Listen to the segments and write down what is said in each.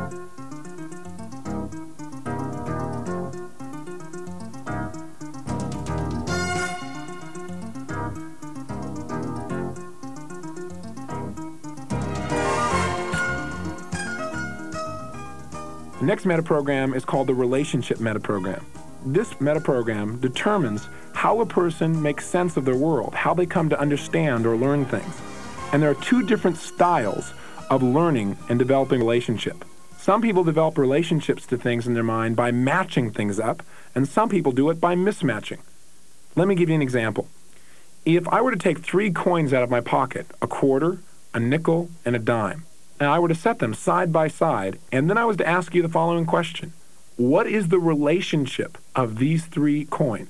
The next metaprogram is called the relationship metaprogram. This metaprogram determines how a person makes sense of their world, how they come to understand or learn things. And there are two different styles of learning and developing relationship. Some people develop relationships to things in their mind by matching things up, and some people do it by mismatching. Let me give you an example. If I were to take 3 coins out of my pocket, a quarter, a nickel, and a dime, and I were to set them side by side, and then I was to ask you the following question: what is the relationship of these 3 coins?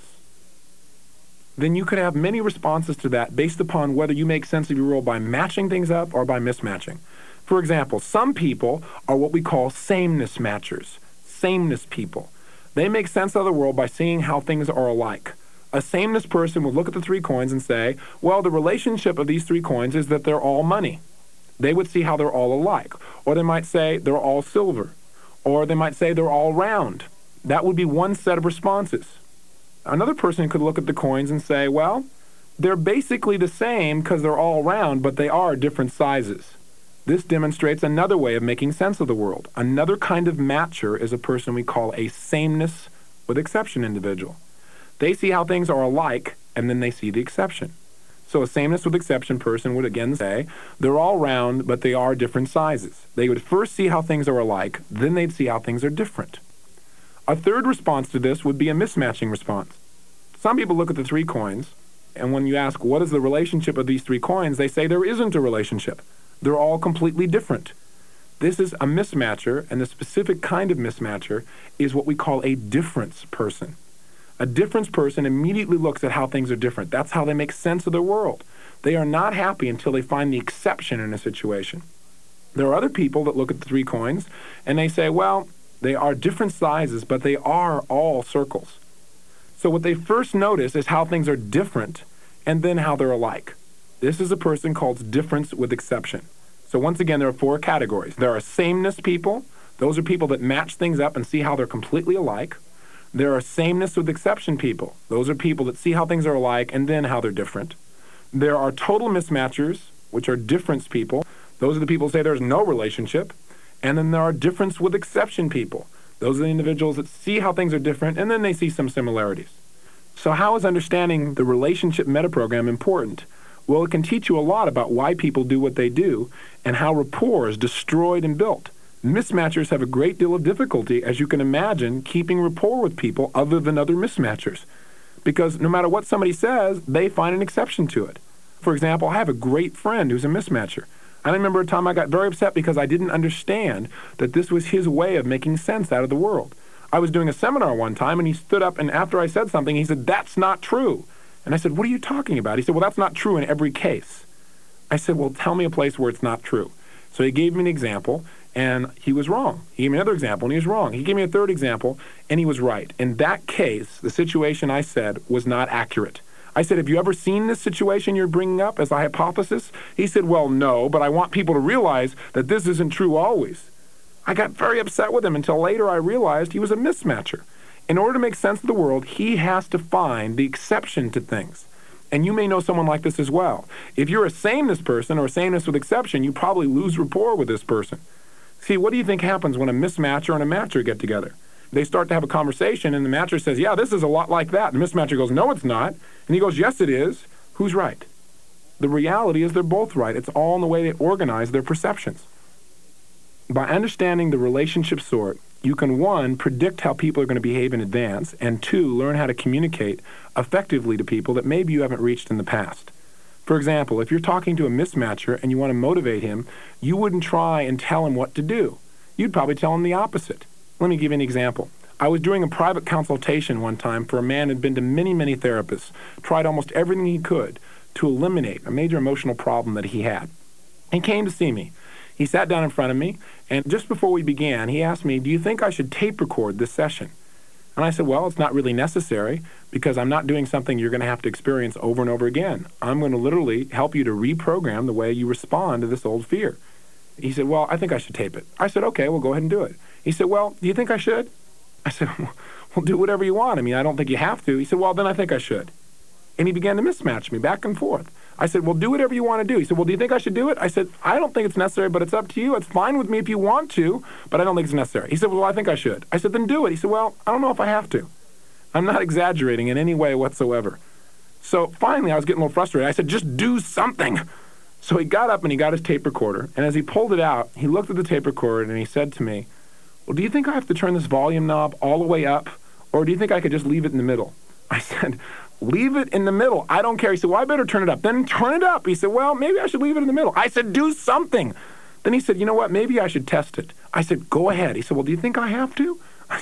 Then you could have many responses to that based upon whether you make sense of your world by matching things up or by mismatching. For example, some people are what we call sameness matchers, sameness people. They make sense of the world by seeing how things are alike. A sameness person would look at the 3 coins and say, well, the relationship of these 3 coins is that they're all money. They would see how they're all alike. Or they might say they're all silver. Or they might say they're all round. That would be one set of responses. Another person could look at the coins and say, well, they're basically the same because they're all round, but they are different sizes. This demonstrates another way of making sense of the world. Another kind of matcher is a person we call a sameness with exception individual. They see how things are alike, and then they see the exception. So a sameness with exception person would again say, they're all round, but they are different sizes. They would first see how things are alike, then they'd see how things are different. A third response to this would be a mismatching response. Some people look at the 3 coins, and when you ask what is the relationship of these 3 coins, they say there isn't a relationship. They're all completely different. This is a mismatcher, and the specific kind of mismatcher is what we call a difference person. A difference person immediately looks at how things are different. That's how they make sense of their world. They are not happy until they find the exception in a situation. There are other people that look at the 3 coins and they say, well, they are different sizes, but they are all circles. So what they first notice is how things are different and then how they're alike. This is a person called difference with exception. So once again, there are 4 categories. There are sameness people. Those are people that match things up and see how they're completely alike. There are sameness with exception people. Those are people that see how things are alike and then how they're different. There are total mismatchers, which are difference people. Those are the people who say there's no relationship. And then there are difference with exception people. Those are the individuals that see how things are different and then they see some similarities. So how is understanding the relationship metaprogram important? Well, it can teach you a lot about why people do what they do and how rapport is destroyed and built. Mismatchers have a great deal of difficulty, as you can imagine, keeping rapport with people other than other mismatchers. Because no matter what somebody says, they find an exception to it. For example, I have a great friend who's a mismatcher. I remember a time I got very upset because I didn't understand that this was his way of making sense out of the world. I was doing a seminar one time, and he stood up, and after I said something, he said, "That's not true." And I said, "What are you talking about?" He said, "Well, that's not true in every case." I said, "Well, tell me a place where it's not true." So he gave me an example, and he was wrong. He gave me another example, and he was wrong. He gave me a third example, and he was right. In that case, the situation I said was not accurate. I said, "Have you ever seen this situation you're bringing up as a hypothesis?" He said, "Well, no, but I want people to realize that this isn't true always." I got very upset with him until later I realized he was a mismatcher. In order to make sense of the world, he has to find the exception to things. And you may know someone like this as well. If you're a sameness person or a sameness with exception, you probably lose rapport with this person. See, what do you think happens when a mismatcher and a matcher get together? They start to have a conversation, and the matcher says, "Yeah, this is a lot like that." And the mismatcher goes, "No, it's not." And he goes, "Yes, it is." Who's right? The reality is they're both right. It's all in the way they organize their perceptions. By understanding the relationship sort, you can, 1, predict how people are going to behave in advance, and 2, learn how to communicate effectively to people that maybe you haven't reached in the past. For example, if you're talking to a mismatcher and you want to motivate him, you wouldn't try and tell him what to do. You'd probably tell him the opposite. Let me give you an example. I was doing a private consultation one time for a man who had been to many, many therapists, tried almost everything he could to eliminate a major emotional problem that he had. He came to see me. He sat down in front of me, and just before we began, he asked me, "Do you think I should tape record this session?" And I said, "Well, it's not really necessary because I'm not doing something you're going to have to experience over and over again. I'm going to literally help you to reprogram the way you respond to this old fear." He said, well, I think I should tape it. I said, okay, well, go ahead and do it. He said, well, do you think I should? I said, well, do whatever you want. I mean, I don't think you have to. He said, well, then I think I should. And he began to mismatch me back and forth. I said, well, do whatever you want to do. He said, well, do you think I should do it? I said, I don't think it's necessary, but it's up to you. It's fine with me if you want to, but I don't think it's necessary. He said, well, I think I should. I said, then do it. He said, well, I don't know if I have to. I'm not exaggerating in any way whatsoever. So finally, I was getting a little frustrated. I said, just do something. So he got up and he got his tape recorder, and as he pulled it out, he looked at the tape recorder and he said to me, well, do you think I have to turn this volume knob all the way up, or do you think I could just leave it in the middle? I said, leave it in the middle. I don't care. He said, well, I better turn it up. Then turn it up. He said, well, maybe I should leave it in the middle. I said, do something. Then he said, you know what, maybe I should test it. I said, go ahead. He said, well, do you think I have to?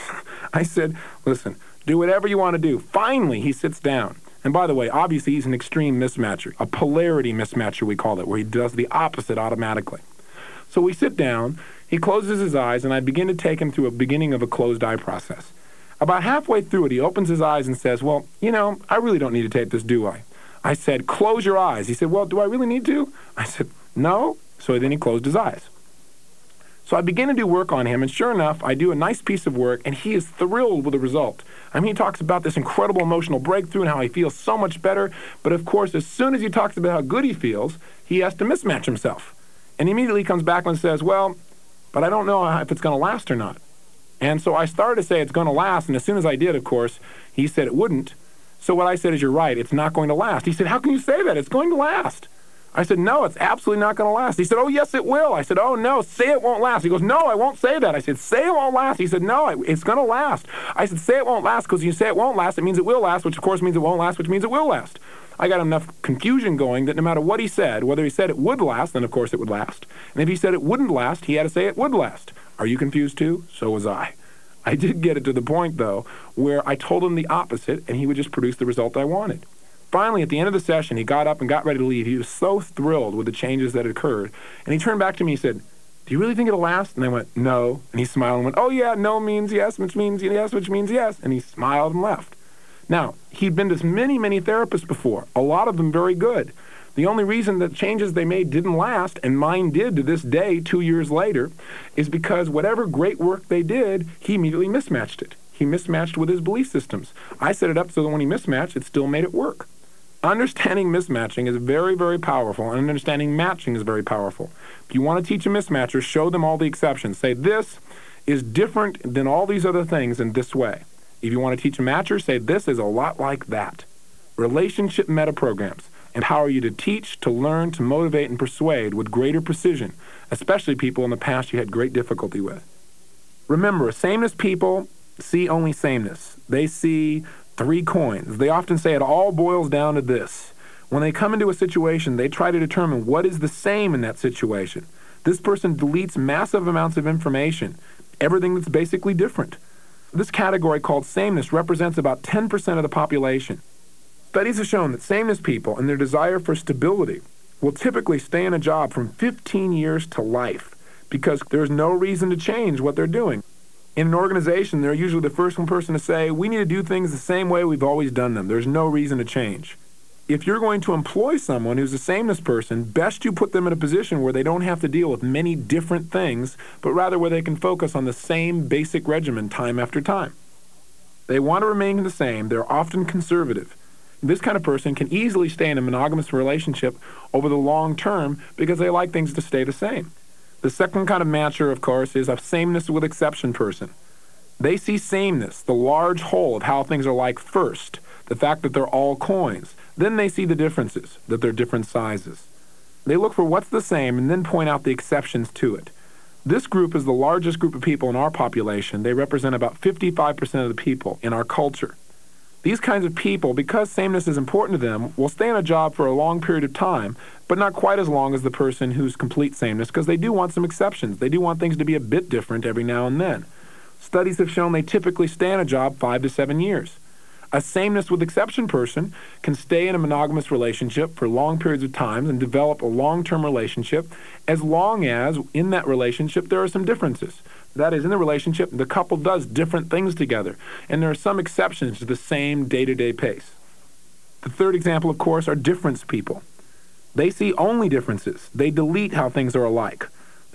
I said, listen, do whatever you want to do. Finally, he sits down. And by the way, obviously, he's an extreme mismatcher, a polarity mismatcher, we call it, where he does the opposite automatically. So we sit down, he closes his eyes, and I begin to take him through a beginning of a closed eye process. About halfway through it, he opens his eyes and says, well, you know, I really don't need to tape this, do I? I said, close your eyes. He said, well, do I really need to? I said, no. So then he closed his eyes. So I begin to do work on him, and sure enough, I do a nice piece of work, and he is thrilled with the result. I mean, he talks about this incredible emotional breakthrough and how he feels so much better, but of course, as soon as he talks about how good he feels, he has to mismatch himself. And immediately comes back and says, well, but I don't know if it's going to last or not. And so I started to say it's going to last, and as soon as I did, of course, he said it wouldn't. So what I said is, you're right, it's not going to last. He said, how can you say that? It's going to last. I said, no, it's absolutely not going to last. He said, oh, yes, it will. I said, oh, no, say it won't last. He goes, no, I won't say that. I said, say it won't last. He said, no, it's going to last. I said, say it won't last, because you say it won't last, it means it will last, which of course means it won't last, which means it will last. I got enough confusion going that no matter what he said, whether he said it would last, then of course it would last. And if he said it wouldn't last, he had to say it would last. Are you confused too? So was I. I did get it to the point, though, where I told him the opposite, and he would just produce the result I wanted. Finally, at the end of the session, he got up and got ready to leave. He was so thrilled with the changes that had occurred. And he turned back to me and said, do you really think it'll last? And I went, no. And he smiled and went, oh, yeah, no means yes, which means yes, which means yes. And he smiled and left. Now, he'd been to many, many therapists before, a lot of them very good. The only reason that changes they made didn't last, and mine did to this day 2 years later, is because whatever great work they did, he immediately mismatched it. He mismatched with his belief systems. I set it up so that when he mismatched, it still made it work. Understanding mismatching is very, very powerful, and understanding matching is very powerful. If you want to teach a mismatcher, show them all the exceptions. Say, this is different than all these other things in this way. If you want to teach a matcher, say, this is a lot like that. Relationship metaprograms empower you to teach, to learn, to motivate, and persuade with greater precision, especially people in the past you had great difficulty with. Remember, sameness people see only sameness. They see 3 coins. They often say it all boils down to this. When they come into a situation, they try to determine what is the same in that situation. This person deletes massive amounts of information, everything that's basically different. This category called sameness represents about 10% of the population. Studies have shown that sameness people and their desire for stability will typically stay in a job from 15 years to life because there's no reason to change what they're doing. In an organization, they're usually the first person to say, we need to do things the same way we've always done them. There's no reason to change. If you're going to employ someone who's a sameness person, best you put them in a position where they don't have to deal with many different things, but rather where they can focus on the same basic regimen time after time. They want to remain the same. They're often conservative. This kind of person can easily stay in a monogamous relationship over the long term because they like things to stay the same. The second kind of matcher, of course, is a sameness with exception person. They see sameness, the large whole of how things are like first, the fact that they're all coins. Then they see the differences, that they're different sizes. They look for what's the same and then point out the exceptions to it. This group is the largest group of people in our population. They represent about 55% of the people in our culture. These kinds of people, because sameness is important to them, will stay in a job for a long period of time, but not quite as long as the person who's complete sameness, because they do want some exceptions. They do want things to be a bit different every now and then. Studies have shown they typically stay in a job 5 to 7 years. A sameness with exception person can stay in a monogamous relationship for long periods of time and develop a long-term relationship as long as in that relationship there are some differences. That is, in the relationship, the couple does different things together, and there are some exceptions to the same day-to-day pace. The third example, of course, are difference people. They see only differences. They delete how things are alike.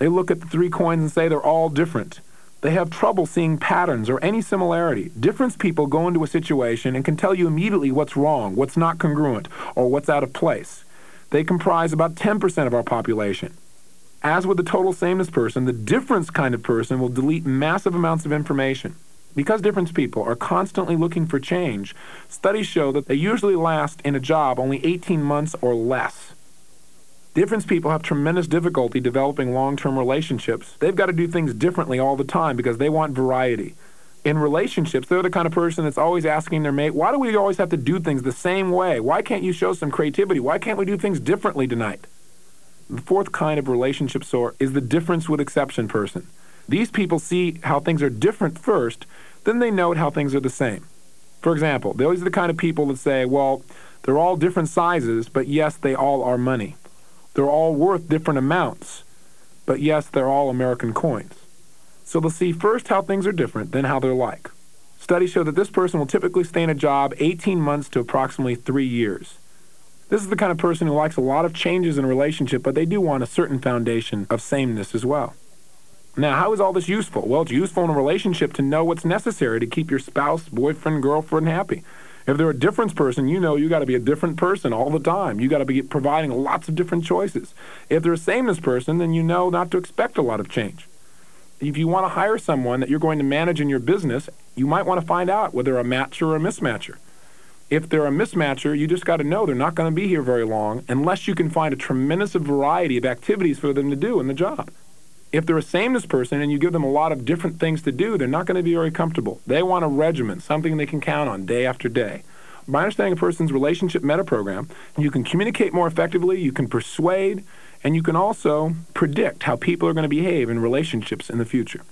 They look at the three coins and say they're all different. They have trouble seeing patterns or any similarity. Difference people go into a situation and can tell you immediately what's wrong, what's not congruent, or what's out of place. They comprise about 10% of our population. As with the total sameness person, the difference kind of person will delete massive amounts of information. Because difference people are constantly looking for change, studies show that they usually last in a job only 18 months or less. Difference people have tremendous difficulty developing long-term relationships. They've got to do things differently all the time because they want variety. In relationships, they're the kind of person that's always asking their mate, why do we always have to do things the same way? Why can't you show some creativity? Why can't we do things differently tonight? The fourth kind of relationship sort is the difference with exception person. These people see how things are different first, then they note how things are the same. For example, they're always the kind of people that say, well, they're all different sizes, but yes, they all are money. They're all worth different amounts, but yes, they're all American coins. So they'll see first how things are different, then how they're like. Studies show that this person will typically stay in a job 18 months to approximately 3 years. This is the kind of person who likes a lot of changes in a relationship, but they do want a certain foundation of sameness as well. Now, how is all this useful? Well, it's useful in a relationship to know what's necessary to keep your spouse, boyfriend, girlfriend happy. If they're a difference person, you know you got to be a different person all the time. You got to be providing lots of different choices. If they're a sameness person, then you know not to expect a lot of change. If you want to hire someone that you're going to manage in your business, you might want to find out whether they're a matcher or a mismatcher. If they're a mismatcher, you just got to know they're not going to be here very long unless you can find a tremendous variety of activities for them to do in the job. If they're a sameness person and you give them a lot of different things to do, they're not going to be very comfortable. They want a regimen, something they can count on day after day. By understanding a person's relationship metaprogram, you can communicate more effectively, you can persuade, and you can also predict how people are going to behave in relationships in the future.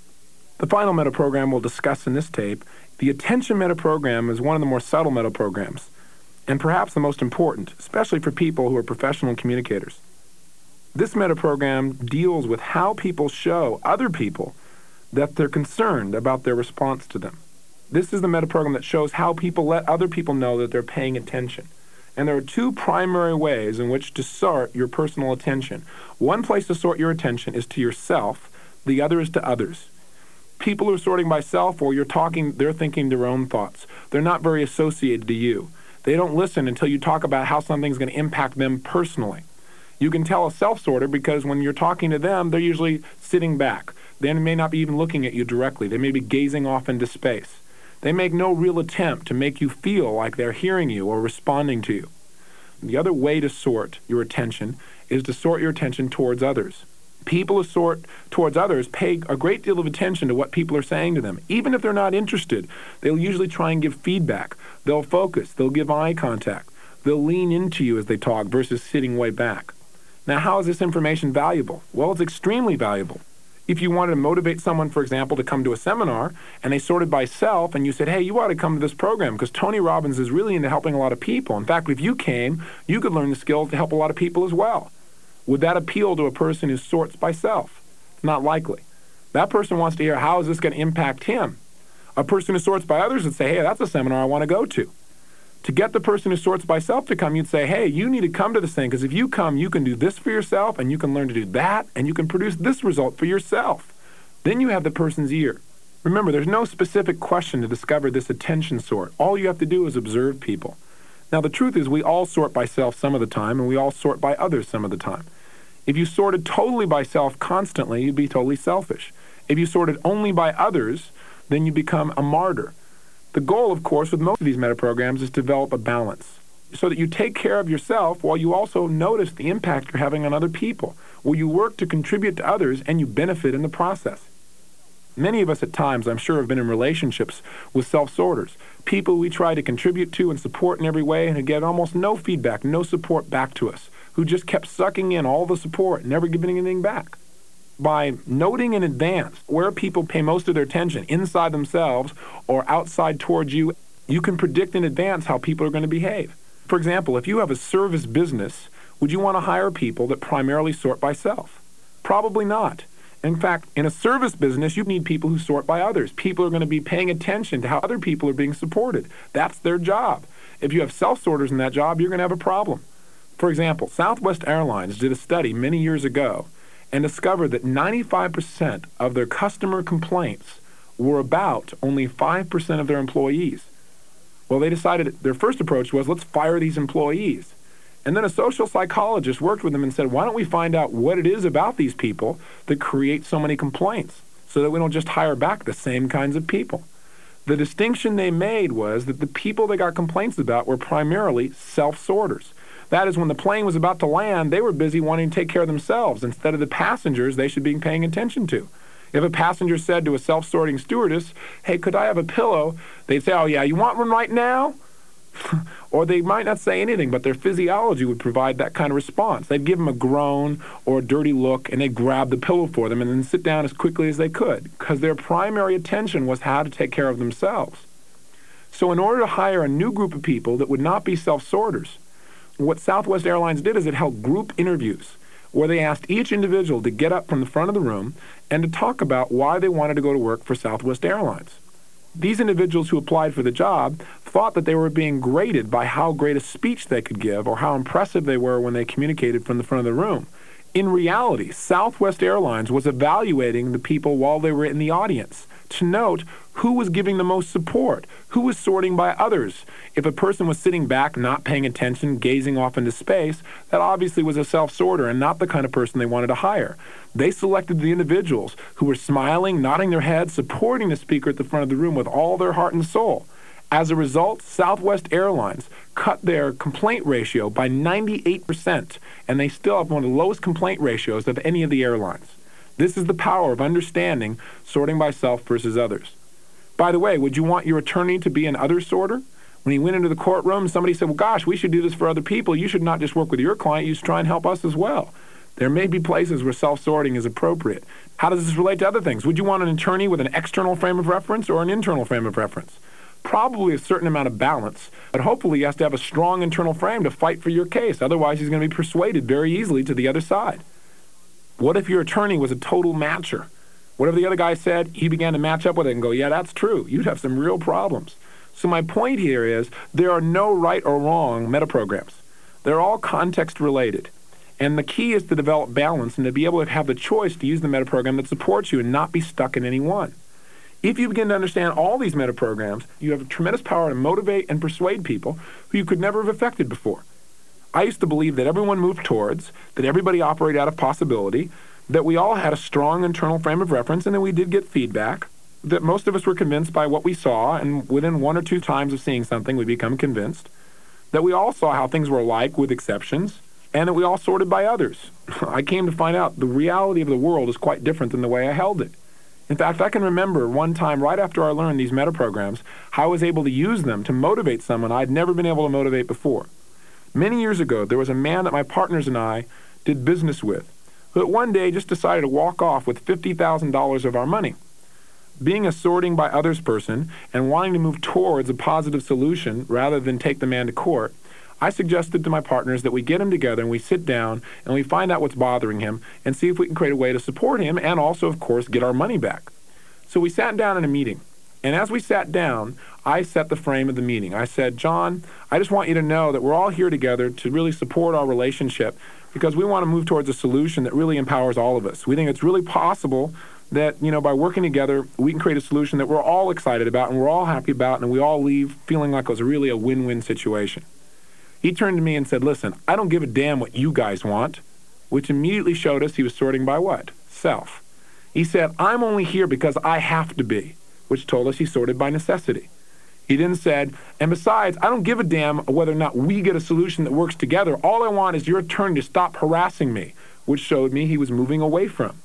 The final metaprogram we'll discuss in this tape, the attention metaprogram, is one of the more subtle metaprograms, and perhaps the most important, especially for people who are professional communicators. This metaprogram deals with how people show other people that they're concerned about their response to them. This is the metaprogram that shows how people let other people know that they're paying attention. And there are two primary ways in which to sort your personal attention. One place to sort your attention is to yourself. The other is to others. People who are sorting by self, or they're thinking their own thoughts. They're not very associated to you. They don't listen until you talk about how something's going to impact them personally. You can tell a self-sorter because when you're talking to them, they're usually sitting back. They may not be even looking at you directly. They may be gazing off into space. They make no real attempt to make you feel like they're hearing you or responding to you. The other way to sort your attention is to sort your attention towards others. People who sort towards others pay a great deal of attention to what people are saying to them. Even if they're not interested, they'll usually try and give feedback. They'll focus. They'll give eye contact. They'll lean into you as they talk versus sitting way back. Now, how is this information valuable? Well, it's extremely valuable. If you wanted to motivate someone, for example, to come to a seminar, and they sorted by self, and you said, hey, you ought to come to this program because Tony Robbins is really into helping a lot of people. In fact, if you came, you could learn the skills to help a lot of people as well. Would that appeal to a person who sorts by self? Not likely. That person wants to hear, how is this going to impact him? A person who sorts by others would say, hey, that's a seminar I want to go to. To get the person who sorts by self to come, you'd say, hey, you need to come to this thing because if you come, you can do this for yourself and you can learn to do that and you can produce this result for yourself. Then you have the person's ear. Remember, there's no specific question to discover this attention sort. All you have to do is observe people. Now, the truth is we all sort by self some of the time and we all sort by others some of the time. If you sorted totally by self constantly, you'd be totally selfish. If you sorted only by others, then you become a martyr. The goal, of course, with most of these metaprograms is to develop a balance so that you take care of yourself while you also notice the impact you're having on other people, where you work to contribute to others and you benefit in the process. Many of us at times, I'm sure, have been in relationships with self-sorters, people we try to contribute to and support in every way and who get almost no feedback, no support back to us, who just kept sucking in all the support, never giving anything back. By noting in advance where people pay most of their attention, inside themselves or outside towards you, you can predict in advance how people are going to behave. For example, if you have a service business, would you want to hire people that primarily sort by self? Probably not. In fact, in a service business, you need people who sort by others. People are going to be paying attention to how other people are being supported. That's their job. If you have self-sorters in that job, you're going to have a problem. For example, Southwest Airlines did a study many years ago, and discovered that 95% of their customer complaints were about only 5% of their employees. Well, they decided their first approach was, let's fire these employees. And then a social psychologist worked with them and said, why don't we find out what it is about these people that create so many complaints so that we don't just hire back the same kinds of people? The distinction they made was that the people they got complaints about were primarily self-sorters. That is, when the plane was about to land, they were busy wanting to take care of themselves instead of the passengers they should be paying attention to. If a passenger said to a self-sorting stewardess, hey, could I have a pillow? They'd say, oh, yeah, you want one right now? Or they might not say anything, but their physiology would provide that kind of response. They'd give them a groan or a dirty look, and they'd grab the pillow for them and then sit down as quickly as they could, because their primary attention was how to take care of themselves. So in order to hire a new group of people that would not be self-sorters, what Southwest Airlines did is it held group interviews where they asked each individual to get up from the front of the room and to talk about why they wanted to go to work for Southwest Airlines. These individuals who applied for the job thought that they were being graded by how great a speech they could give or how impressive they were when they communicated from the front of the room. In reality, Southwest Airlines was evaluating the people while they were in the audience to note who was giving the most support, who was sorting by others. If a person was sitting back, not paying attention, gazing off into space, that obviously was a self-sorter and not the kind of person they wanted to hire. They selected the individuals who were smiling, nodding their heads, supporting the speaker at the front of the room with all their heart and soul. As a result, Southwest Airlines cut their complaint ratio by 98%, and they still have one of the lowest complaint ratios of any of the airlines. This is the power of understanding sorting by self versus others. By the way, would you want your attorney to be an other sorter? When he went into the courtroom, somebody said, well, gosh, we should do this for other people. You should not just work with your client. You should try and help us as well. There may be places where self-sorting is appropriate. How does this relate to other things? Would you want an attorney with an external frame of reference or an internal frame of reference? Probably a certain amount of balance, but hopefully he has to have a strong internal frame to fight for your case. Otherwise, he's going to be persuaded very easily to the other side. What if your attorney was a total matcher? Whatever the other guy said, he began to match up with it and go, yeah, that's true. You'd have some real problems. So my point here is there are no right or wrong metaprograms. They're all context related. And the key is to develop balance and to be able to have the choice to use the metaprogram that supports you and not be stuck in any one. If you begin to understand all these metaprograms, you have a tremendous power to motivate and persuade people who you could never have affected before. I used to believe that everyone moved towards, that everybody operated out of possibility, that we all had a strong internal frame of reference, and that we did get feedback, that most of us were convinced by what we saw, and within one or two times of seeing something, we become convinced, that we all saw how things were like with exceptions, and that we all sorted by others. I came to find out the reality of the world is quite different than the way I held it. In fact, I can remember one time right after I learned these metaprograms, how I was able to use them to motivate someone I'd never been able to motivate before. Many years ago, there was a man that my partners and I did business with, who one day just decided to walk off with $50,000 of our money. Being a sorting by others person and wanting to move towards a positive solution rather than take the man to court, I suggested to my partners that we get him together and we sit down and we find out what's bothering him and see if we can create a way to support him and also, of course, get our money back. So we sat down in a meeting. And as we sat down, I set the frame of the meeting. I said, John, I just want you to know that we're all here together to really support our relationship because we want to move towards a solution that really empowers all of us. We think it's really possible that, by working together, we can create a solution that we're all excited about and we're all happy about and we all leave feeling like it was really a win-win situation. He turned to me and said, listen, I don't give a damn what you guys want, which immediately showed us he was sorting by what? Self. He said, I'm only here because I have to be, which told us he sorted by necessity. He then said, and besides, I don't give a damn whether or not we get a solution that works together. All I want is your turn to stop harassing me, which showed me he was moving away from.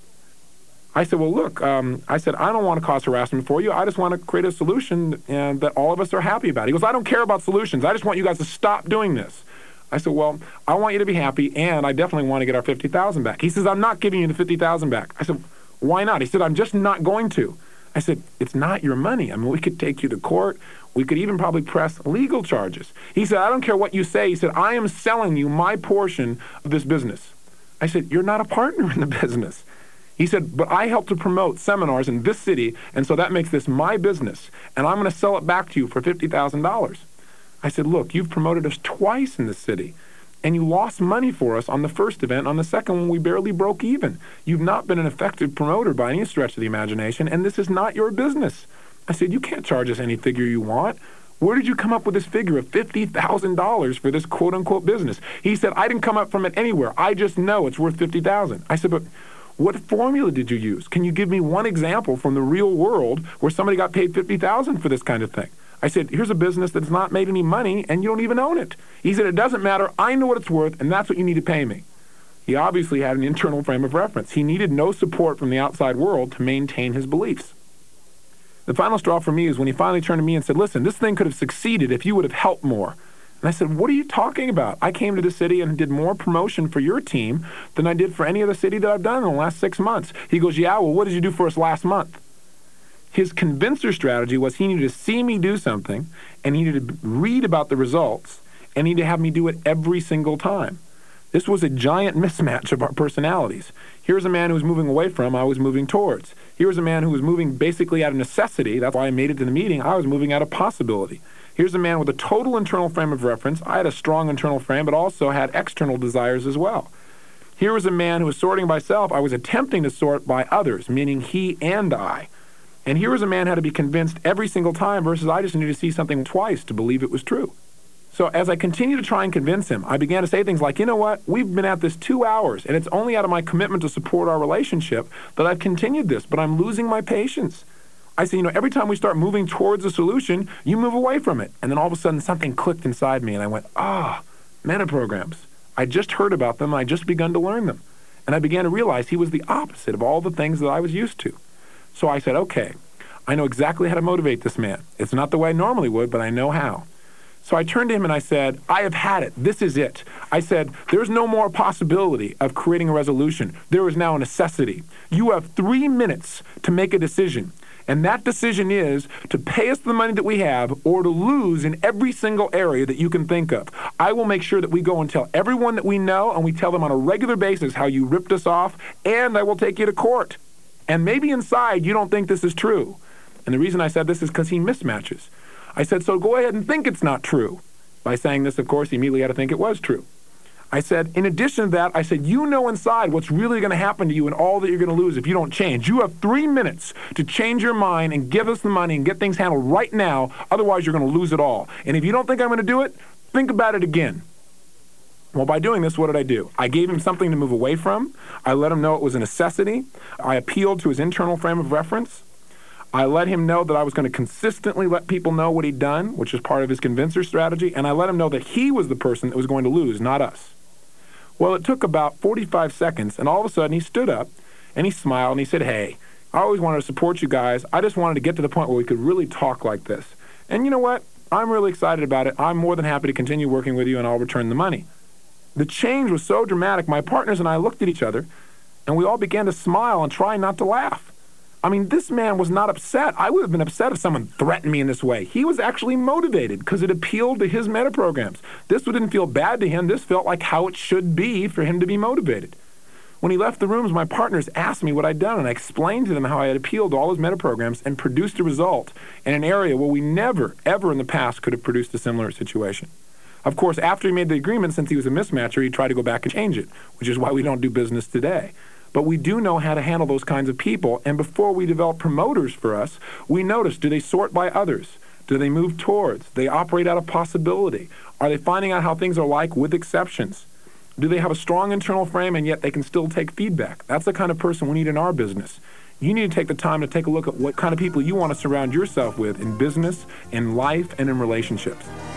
I said, well, look, I don't want to cause harassment for you. I just want to create a solution that all of us are happy about. He goes, I don't care about solutions. I just want you guys to stop doing this. I said, well, I want you to be happy, and I definitely want to get our $50,000 back. He says, I'm not giving you the $50,000 back. I said, why not? He said, I'm just not going to. I said, it's not your money. I mean, we could take you to court. We could even probably press legal charges. He said, I don't care what you say. He said, I am selling you my portion of this business. I said, you're not a partner in the business. He said, but I help to promote seminars in this city, and so that makes this my business, and I'm going to sell it back to you for $50,000. I said, look, you've promoted us twice in this city. And you lost money for us on the first event. On the second one, we barely broke even. You've not been an effective promoter by any stretch of the imagination, and this is not your business. I said, you can't charge us any figure you want. Where did you come up with this figure of $50,000 for this quote-unquote business? He said, I didn't come up from it anywhere. I just know it's worth $50,000. I said, but what formula did you use? Can you give me one example from the real world where somebody got paid $50,000 for this kind of thing? I said, here's a business that's not made any money, and you don't even own it. He said, it doesn't matter. I know what it's worth, and that's what you need to pay me. He obviously had an internal frame of reference. He needed no support from the outside world to maintain his beliefs. The final straw for me is when he finally turned to me and said, listen, this thing could have succeeded if you would have helped more. And I said, what are you talking about? I came to the city and did more promotion for your team than I did for any other city that I've done in the last 6 months. He goes, yeah, well, what did you do for us last month? His convincer strategy was he needed to see me do something, and he needed to read about the results, and he needed to have me do it every single time. This was a giant mismatch of our personalities. Here's a man who was moving away from, I was moving towards. Here's a man who was moving basically out of necessity. That's why I made it to the meeting. I was moving out of possibility. Here's a man with a total internal frame of reference. I had a strong internal frame, but also had external desires as well. Here was a man who was sorting by self. I was attempting to sort by others, meaning he and I. And here was a man who had to be convinced every single time versus I just needed to see something twice to believe it was true. So as I continued to try and convince him, I began to say things like, you know what, we've been at this 2 hours, and it's only out of my commitment to support our relationship that I've continued this, but I'm losing my patience. I said, you know, every time we start moving towards a solution, you move away from it. And then all of a sudden something clicked inside me, and I went, meta programs. I just heard about them, and I just begun to learn them. And I began to realize he was the opposite of all the things that I was used to. So I said, okay, I know exactly how to motivate this man. It's not the way I normally would, but I know how. So I turned to him and I said, I have had it. This is it. I said, there's no more possibility of creating a resolution. There is now a necessity. You have 3 minutes to make a decision. And that decision is to pay us the money that we have or to lose in every single area that you can think of. I will make sure that we go and tell everyone that we know, and we tell them on a regular basis how you ripped us off, and I will take you to court. And maybe inside you don't think this is true. And the reason I said this is because he mismatches. I said, so go ahead and think it's not true. By saying this, of course, he immediately had to think it was true. I said, in addition to that, I said, you know inside what's really going to happen to you and all that you're going to lose if you don't change. You have 3 minutes to change your mind and give us the money and get things handled right now. Otherwise, you're going to lose it all. And if you don't think I'm going to do it, think about it again. Well, by doing this, what did I do? I gave him something to move away from. I let him know it was a necessity. I appealed to his internal frame of reference. I let him know that I was going to consistently let people know what he'd done, which is part of his convincer strategy, and I let him know that he was the person that was going to lose, not us. Well, it took about 45 seconds, and all of a sudden he stood up, and he smiled, and he said, hey, I always wanted to support you guys. I just wanted to get to the point where we could really talk like this. And you know what? I'm really excited about it. I'm more than happy to continue working with you, and I'll return the money. The change was so dramatic, my partners and I looked at each other, and we all began to smile and try not to laugh. I mean, this man was not upset. I would have been upset if someone threatened me in this way. He was actually motivated because it appealed to his meta programs. This didn't feel bad to him. This felt like how it should be for him to be motivated. When he left the rooms, my partners asked me what I'd done, and I explained to them how I had appealed to all his meta programs and produced a result in an area where we never, ever in the past could have produced a similar situation. Of course, after he made the agreement, since he was a mismatcher, he tried to go back and change it, which is why we don't do business today. But we do know how to handle those kinds of people, and before we develop promoters for us, we notice, do they sort by others? Do they move towards? Do they operate out of possibility? Are they finding out how things are like with exceptions? Do they have a strong internal frame and yet they can still take feedback? That's the kind of person we need in our business. You need to take the time to take a look at what kind of people you want to surround yourself with in business, in life, and in relationships.